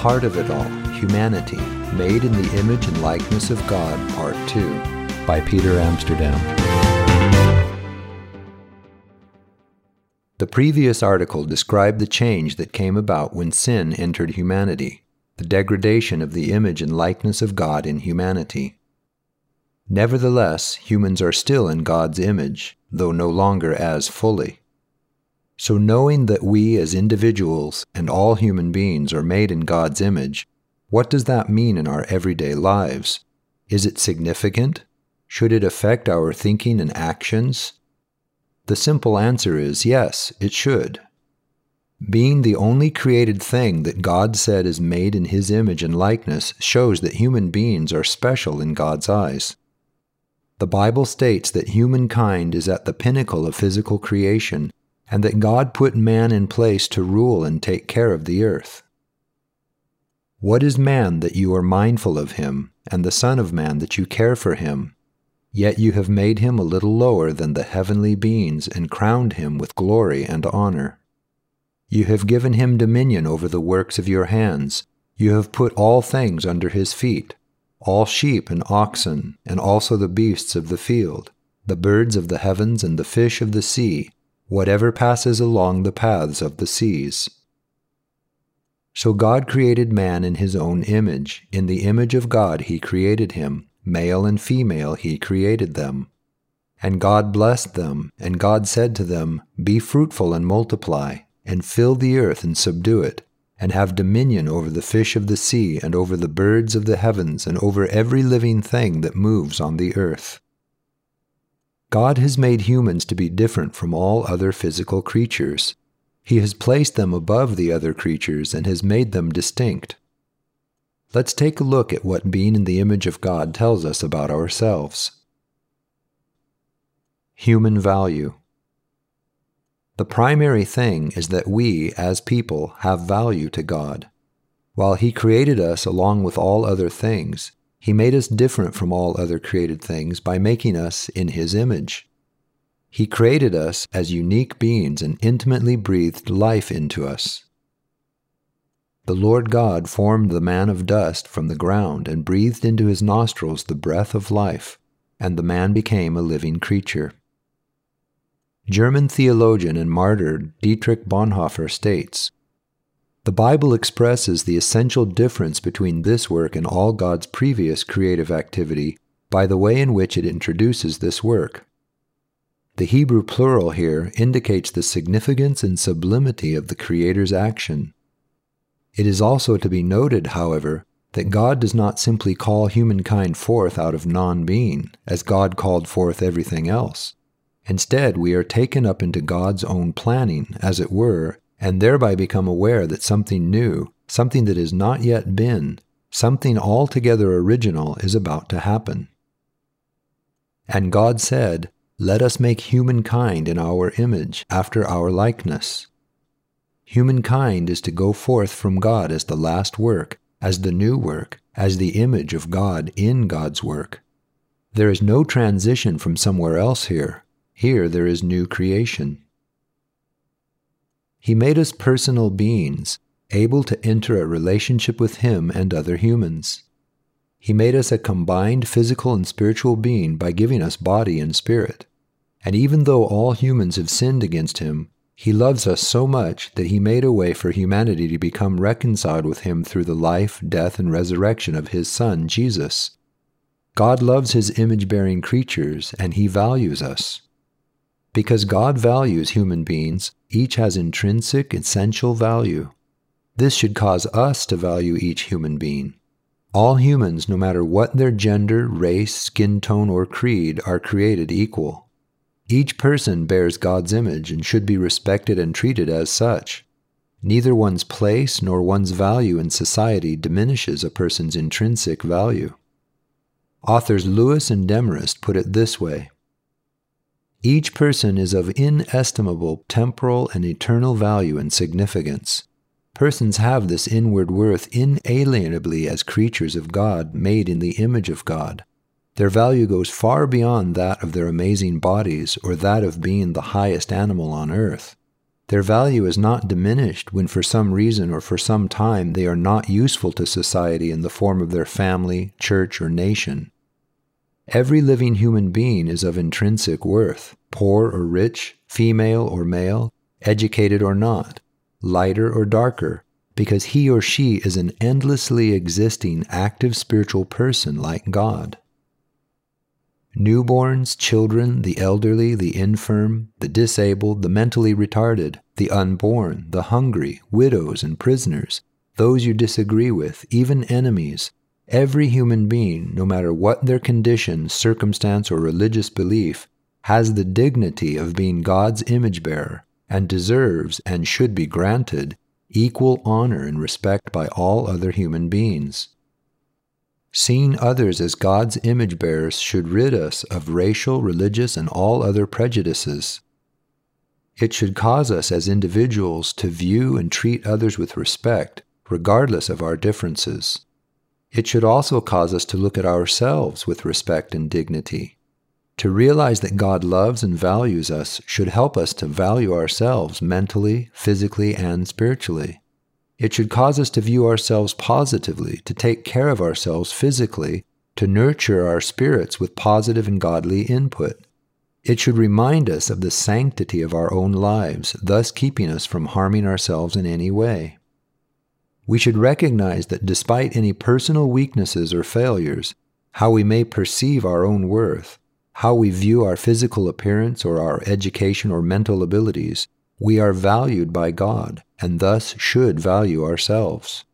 heart of it all, humanity, made in the image and likeness of God, Part 2, by Peter Amsterdam. The previous article described the change that came about when sin entered humanity, the degradation of the image and likeness of God in humanity. Nevertheless, humans are still in God's image, though no longer as fully. So knowing that we as individuals and all human beings are made in God's image, what does that mean in our everyday lives? Is it significant? Should it affect our thinking and actions? The simple answer is yes, it should. Being the only created thing that God said is made in His image and likeness shows that human beings are special in God's eyes. The Bible states that humankind is at the pinnacle of physical creation, and that God put man in place to rule and take care of the earth. What is man that you are mindful of him, and the Son of Man that you care for him? Yet you have made him a little lower than the heavenly beings and crowned him with glory and honor. You have given him dominion over the works of your hands. You have put all things under his feet, all sheep and oxen, and also the beasts of the field, the birds of the heavens and the fish of the sea, whatever passes along the paths of the seas. So God created man in His own image. In the image of God He created him. Male and female He created them. And God blessed them, and God said to them, "Be fruitful and multiply, and fill the earth and subdue it, and have dominion over the fish of the sea, and over the birds of the heavens, and over every living thing that moves on the earth." God has made humans to be different from all other physical creatures. He has placed them above the other creatures and has made them distinct. Let's take a look at what being in the image of God tells us about ourselves. Human value. The primary thing is that we, as people, have value to God. While He created us along with all other things, He made us different from all other created things by making us in His image. He created us as unique beings and intimately breathed life into us. The Lord God formed the man of dust from the ground and breathed into his nostrils the breath of life, and the man became a living creature. German theologian and martyr Dietrich Bonhoeffer states, "The Bible expresses the essential difference between this work and all God's previous creative activity by the way in which it introduces this work." The Hebrew plural here indicates the significance and sublimity of the Creator's action. It is also to be noted, however, that God does not simply call humankind forth out of non-being, as God called forth everything else. Instead, we are taken up into God's own planning, as it were, and thereby become aware that something new, something that has not yet been, something altogether original is about to happen. And God said, "Let us make humankind in our image, after our likeness." Humankind is to go forth from God as the last work, as the new work, as the image of God in God's work. There is no transition from somewhere else here. Here there is new creation. He made us personal beings, able to enter a relationship with Him and other humans. He made us a combined physical and spiritual being by giving us body and spirit. And even though all humans have sinned against Him, He loves us so much that He made a way for humanity to become reconciled with Him through the life, death, and resurrection of His Son, Jesus. God loves His image-bearing creatures, and He values us. Because God values human beings, each has intrinsic, essential value. This should cause us to value each human being. All humans, no matter what their gender, race, skin tone, or creed, are created equal. Each person bears God's image and should be respected and treated as such. Neither one's place nor one's value in society diminishes a person's intrinsic value. Authors Lewis and Demarest put it this way: "Each person is of inestimable temporal and eternal value and significance. Persons have this inward worth inalienably as creatures of God made in the image of God. Their value goes far beyond that of their amazing bodies or that of being the highest animal on earth. Their value is not diminished when for some reason or for some time they are not useful to society in the form of their family, church, or nation. Every living human being is of intrinsic worth, poor or rich, female or male, educated or not, lighter or darker, because he or she is an endlessly existing active spiritual person like God. Newborns, children, the elderly, the infirm, the disabled, the mentally retarded, the unborn, the hungry, widows and prisoners, those you disagree with, even enemies, every human being, no matter what their condition, circumstance, or religious belief, has the dignity of being God's image-bearer and deserves and should be granted equal honor and respect by all other human beings. Seeing others as God's image-bearers should rid us of racial, religious, and all other prejudices. It should cause us as individuals to view and treat others with respect, regardless of our differences. It should also cause us to look at ourselves with respect and dignity. To realize that God loves and values us should help us to value ourselves mentally, physically, and spiritually. It should cause us to view ourselves positively, to take care of ourselves physically, to nurture our spirits with positive and godly input. It should remind us of the sanctity of our own lives, thus keeping us from harming ourselves in any way. We should recognize that despite any personal weaknesses or failures, how we may perceive our own worth, how we view our physical appearance or our education or mental abilities, we are valued by God, and thus should value ourselves.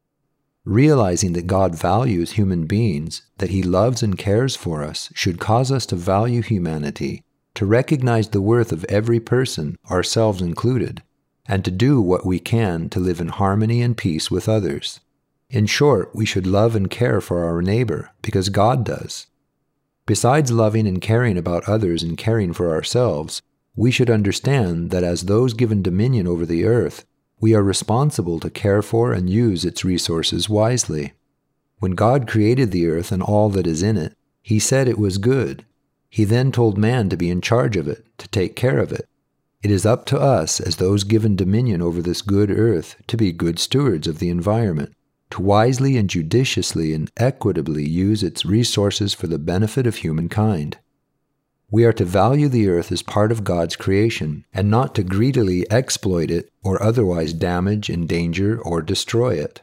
Realizing that God values human beings, that He loves and cares for us, should cause us to value humanity, to recognize the worth of every person, ourselves included, and to do what we can to live in harmony and peace with others. In short, we should love and care for our neighbor, because God does. Besides loving and caring about others and caring for ourselves, we should understand that as those given dominion over the earth, we are responsible to care for and use its resources wisely. When God created the earth and all that is in it, He said it was good. He then told man to be in charge of it, to take care of it. It is up to us, as those given dominion over this good earth, to be good stewards of the environment, to wisely and judiciously and equitably use its resources for the benefit of humankind. We are to value the earth as part of God's creation, and not to greedily exploit it or otherwise damage, endanger, or destroy it.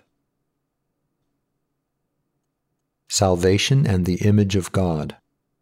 Salvation and the image of God.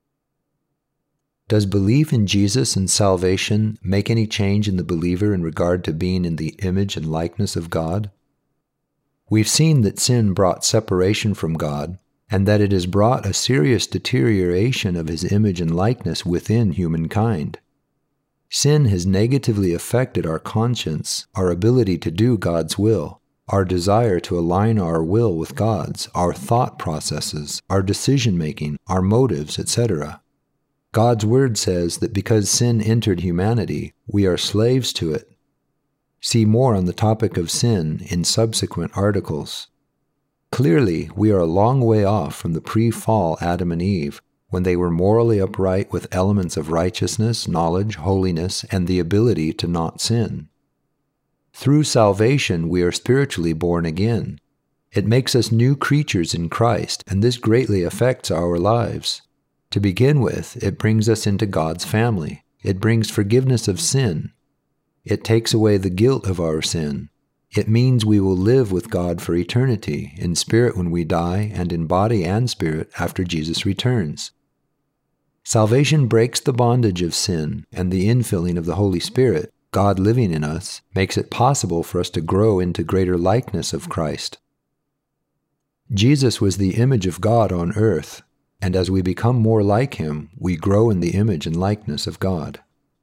Does belief in Jesus and salvation make any change in the believer in regard to being in the image and likeness of God? We've seen that sin brought separation from God, and that it has brought a serious deterioration of His image and likeness within humankind. Sin has negatively affected our conscience, our ability to do God's will, our desire to align our will with God's, our thought processes, our decision-making, our motives, etc. God's Word says that because sin entered humanity, we are slaves to it. See more on the topic of sin in subsequent articles. Clearly, we are a long way off from the pre-fall Adam and Eve, when they were morally upright with elements of righteousness, knowledge, holiness, and the ability to not sin. Through salvation, we are spiritually born again. It makes us new creatures in Christ, and this greatly affects our lives. To begin with, it brings us into God's family. It brings forgiveness of sin. It takes away the guilt of our sin. It means we will live with God for eternity, in spirit when we die, and in body and spirit after Jesus returns. Salvation breaks the bondage of sin, and the infilling of the Holy Spirit, God living in us, makes it possible for us to grow into greater likeness of Christ. Jesus was the image of God on earth, and as we become more like Him, we grow in the image and likeness of God.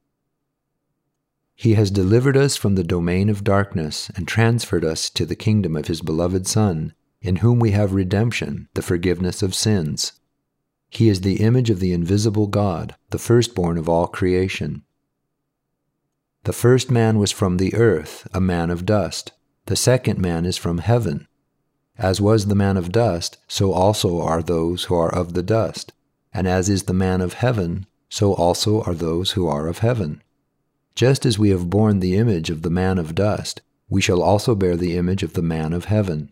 He has delivered us from the domain of darkness and transferred us to the kingdom of His beloved Son, in whom we have redemption, the forgiveness of sins. He is the image of the invisible God, the firstborn of all creation. The first man was from the earth, a man of dust. The second man is from heaven. As was the man of dust, so also are those who are of the dust. And as is the man of heaven, so also are those who are of heaven. Just as we have borne the image of the man of dust, we shall also bear the image of the man of heaven.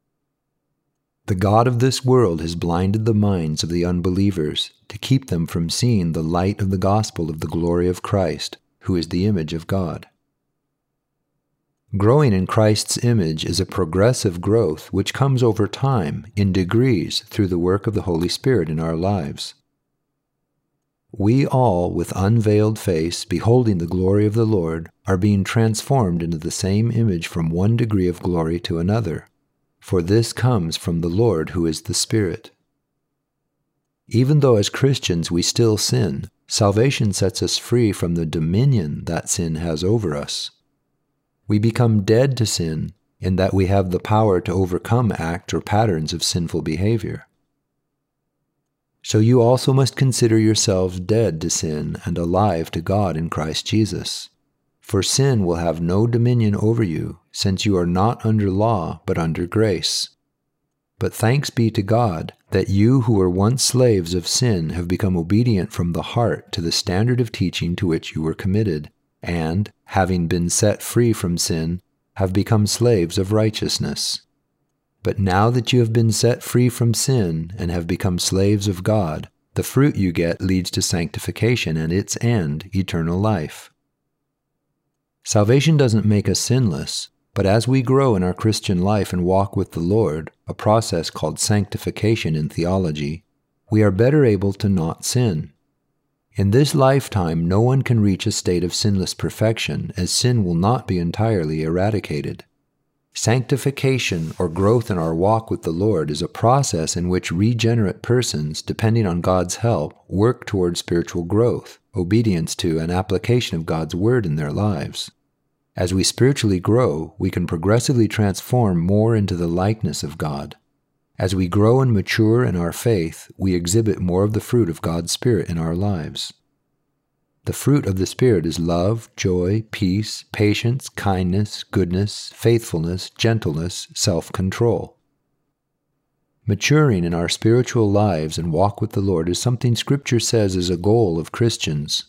The God of this world has blinded the minds of the unbelievers to keep them from seeing the light of the gospel of the glory of Christ, who is the image of God. Growing in Christ's image is a progressive growth which comes over time, in degrees, through the work of the Holy Spirit in our lives. We all, with unveiled face, beholding the glory of the Lord, are being transformed into the same image from one degree of glory to another. For this comes from the Lord who is the Spirit. Even though as Christians we still sin, salvation sets us free from the dominion that sin has over us. We become dead to sin in that we have the power to overcome acts or patterns of sinful behavior. So you also must consider yourselves dead to sin and alive to God in Christ Jesus. For sin will have no dominion over you, since you are not under law, but under grace. But thanks be to God that you who were once slaves of sin have become obedient from the heart to the standard of teaching to which you were committed, and, having been set free from sin, have become slaves of righteousness. But now that you have been set free from sin and have become slaves of God, the fruit you get leads to sanctification and its end, eternal life. Salvation doesn't make us sinless, but as we grow in our Christian life and walk with the Lord, a process called sanctification in theology, we are better able to not sin. In this lifetime, no one can reach a state of sinless perfection, as sin will not be entirely eradicated. Sanctification, or growth in our walk with the Lord, is a process in which regenerate persons, depending on God's help, work toward spiritual growth, obedience to, and application of God's Word in their lives. As we spiritually grow, we can progressively transform more into the likeness of God. As we grow and mature in our faith, we exhibit more of the fruit of God's Spirit in our lives. The fruit of the Spirit is love, joy, peace, patience, kindness, goodness, faithfulness, gentleness, self-control. Maturing in our spiritual lives and walk with the Lord is something Scripture says is a goal of Christians.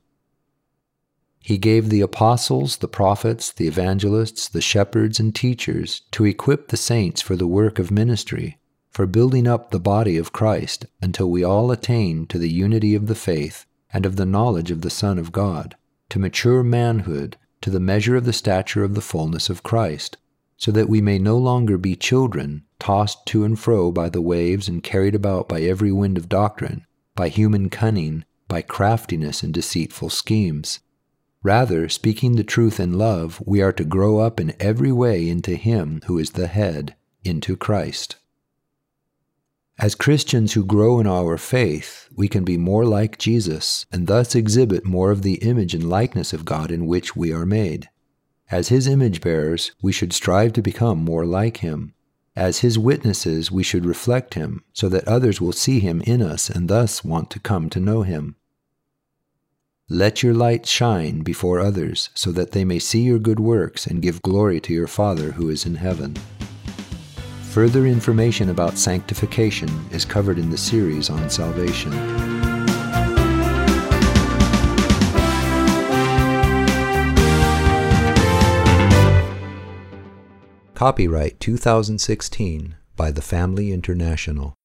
He gave the apostles, the prophets, the evangelists, the shepherds, and teachers to equip the saints for the work of ministry, for building up the body of Christ until we all attain to the unity of the faith and of the knowledge of the Son of God, to mature manhood, to the measure of the stature of the fullness of Christ, so that we may no longer be children, tossed to and fro by the waves and carried about by every wind of doctrine, by human cunning, by craftiness and deceitful schemes. Rather, speaking the truth in love, we are to grow up in every way into Him who is the head, into Christ. As Christians who grow in our faith, we can be more like Jesus and thus exhibit more of the image and likeness of God in which we are made. As His image bearers, we should strive to become more like Him. As His witnesses, we should reflect Him so that others will see Him in us and thus want to come to know Him. Let your light shine before others so that they may see your good works and give glory to your Father who is in heaven. Further information about sanctification is covered in the series on salvation. Copyright 2016 by The Family International.